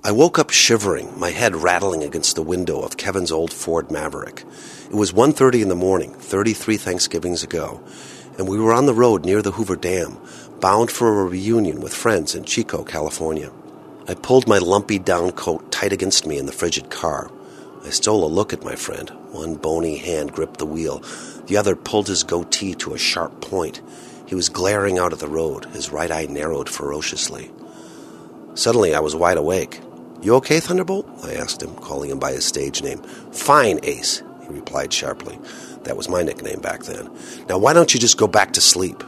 I woke up shivering, my head rattling against the window of Kevin's old Ford Maverick. It was 1:30 in the morning, 33 Thanksgivings ago, and we were on the road near the Hoover Dam, bound for a reunion with friends in Chico, California. I pulled my lumpy down coat tight against me in the frigid car. I stole a look at my friend. One bony hand gripped the wheel. The other pulled his goatee to a sharp point. He was glaring out at the road, his right eye narrowed ferociously. Suddenly I was wide awake. "You okay, Thunderbolt?" I asked him, calling him by his stage name. "Fine, Ace," he replied sharply. That was my nickname back then. "Now why don't you just go back to sleep?"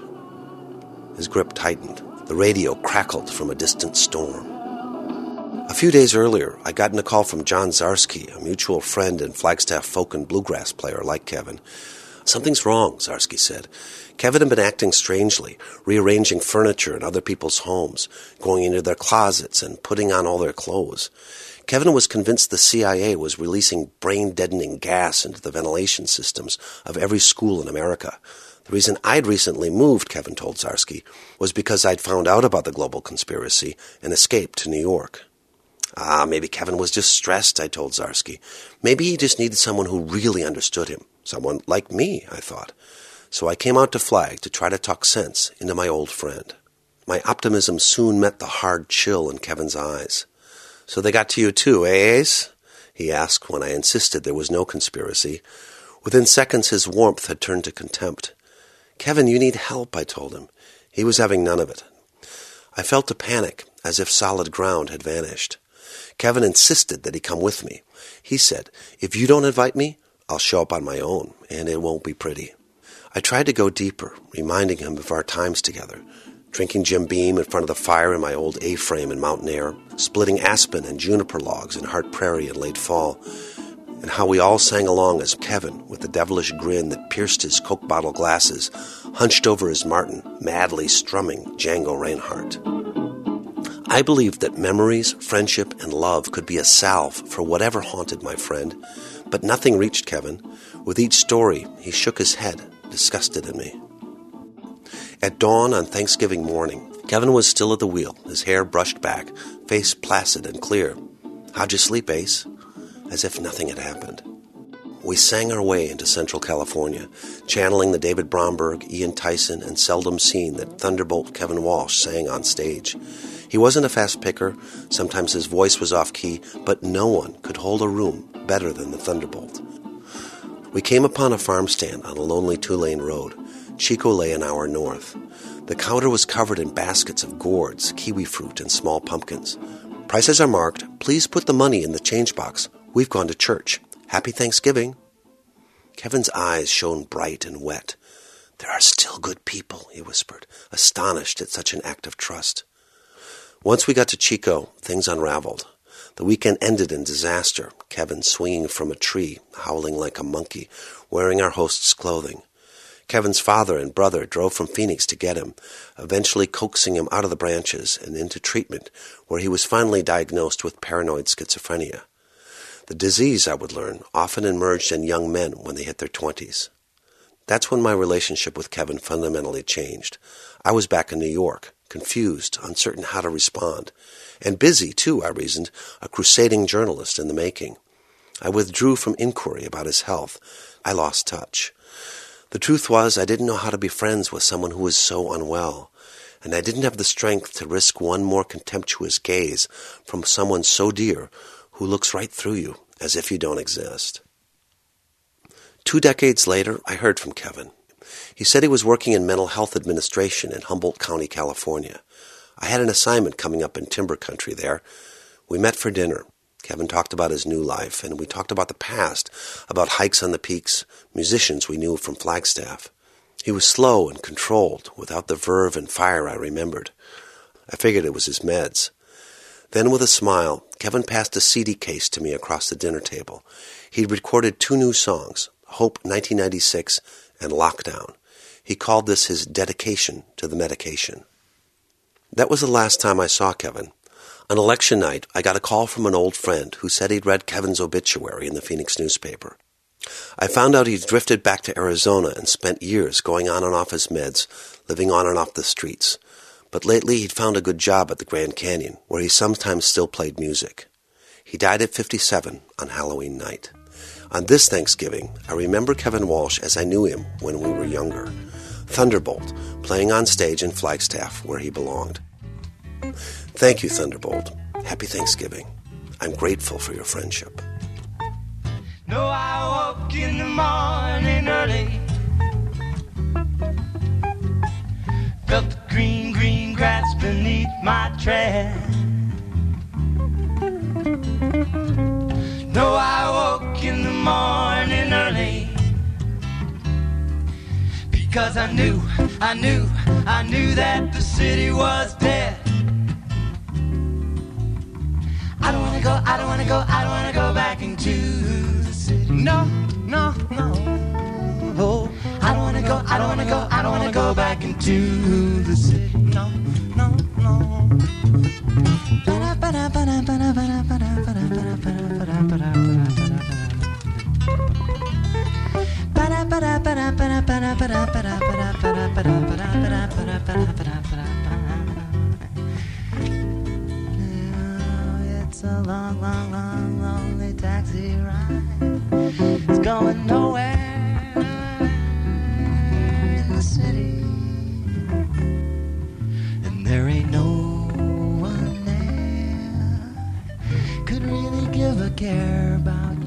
His grip tightened. The radio crackled from a distant storm. A few days earlier, I'd gotten a call from John Zarsky, a mutual friend and Flagstaff folk and bluegrass player like Kevin. "Something's wrong," Zarsky said. Kevin had been acting strangely, rearranging furniture in other people's homes, going into their closets and putting on all their clothes. Kevin was convinced the CIA was releasing brain-deadening gas into the ventilation systems of every school in America. The reason I'd recently moved, Kevin told Zarsky, was because I'd found out about the global conspiracy and escaped to New York. Maybe Kevin was just stressed, I told Zarsky. Maybe he just needed someone who really understood him. Someone like me, I thought. So I came out to Flag to try to talk sense into my old friend. My optimism soon met the hard chill in Kevin's eyes. "So they got to you too, eh, Ace?" he asked when I insisted there was no conspiracy. Within seconds his warmth had turned to contempt. "Kevin, you need help," I told him. He was having none of it. I felt a panic, as if solid ground had vanished. Kevin insisted that he come with me. He said, "If you don't invite me, I'll show up on my own, and it won't be pretty." I tried to go deeper, reminding him of our times together, drinking Jim Beam in front of the fire in my old A-frame in Mountain Air, splitting aspen and juniper logs in Hart Prairie in late fall, and how we all sang along as Kevin, with the devilish grin that pierced his Coke bottle glasses, hunched over his Martin, madly strumming Django Reinhardt. I believed that memories, friendship, and love could be a salve for whatever haunted my friend, but nothing reached Kevin. With each story, he shook his head, disgusted in me. At dawn on Thanksgiving morning, Kevin was still at the wheel, his hair brushed back, face placid and clear. "How'd you sleep, Ace?" As if nothing had happened. We sang our way into Central California, channeling the David Bromberg, Ian Tyson, and Seldom Seen that Thunderbolt Kevin Walsh sang on stage. He wasn't a fast picker, sometimes his voice was off-key, but no one could hold a room better than the Thunderbolt. We came upon a farm stand on a lonely two-lane road. Chico lay an hour north. The counter was covered in baskets of gourds, kiwi fruit, and small pumpkins. "Prices are marked. Please put the money in the change box. We've gone to church. Happy Thanksgiving." Kevin's eyes shone bright and wet. "There are still good people," he whispered, astonished at such an act of trust. Once we got to Chico, things unraveled. The weekend ended in disaster, Kevin swinging from a tree, howling like a monkey, wearing our host's clothing. Kevin's father and brother drove from Phoenix to get him, eventually coaxing him out of the branches and into treatment, where he was finally diagnosed with paranoid schizophrenia. The disease, I would learn, often emerged in young men when they hit their 20s. That's when my relationship with Kevin fundamentally changed. I was back in New York, confused, uncertain how to respond. And busy, too, I reasoned, a crusading journalist in the making. I withdrew from inquiry about his health. I lost touch. The truth was, I didn't know how to be friends with someone who was so unwell, and I didn't have the strength to risk one more contemptuous gaze from someone so dear who looks right through you as if you don't exist. 2 decades later, I heard from Kevin. He said he was working in mental health administration in Humboldt County, California. I had an assignment coming up in timber country there. We met for dinner. Kevin talked about his new life, and we talked about the past, about hikes on the peaks, musicians we knew from Flagstaff. He was slow and controlled, without the verve and fire I remembered. I figured it was his meds. Then, with a smile, Kevin passed a CD case to me across the dinner table. He'd recorded 2 new songs, Hope 1996 and Lockdown. He called this his dedication to the medication. That was the last time I saw Kevin. On election night, I got a call from an old friend who said he'd read Kevin's obituary in the Phoenix newspaper. I found out he'd drifted back to Arizona and spent years going on and off his meds, living on and off the streets. but lately he'd found a good job at the Grand Canyon, where he sometimes still played music. He died at 57 on Halloween night. On this Thanksgiving, I remember Kevin Walsh as I knew him when we were younger. Thunderbolt, playing on stage in Flagstaff, where he belonged. Thank you, Thunderbolt. Happy Thanksgiving. I'm grateful for your friendship. No, I woke in the morning early, felt the green, green grass beneath my tread. No, I woke in the morning early, because I knew that the city was dead. I don't wanna go back into the city. No. Oh, I don't wanna go back into the city. No. It's a long, lonely taxi ride. It's going nowhere in the city, and there ain't no one there could really give a care about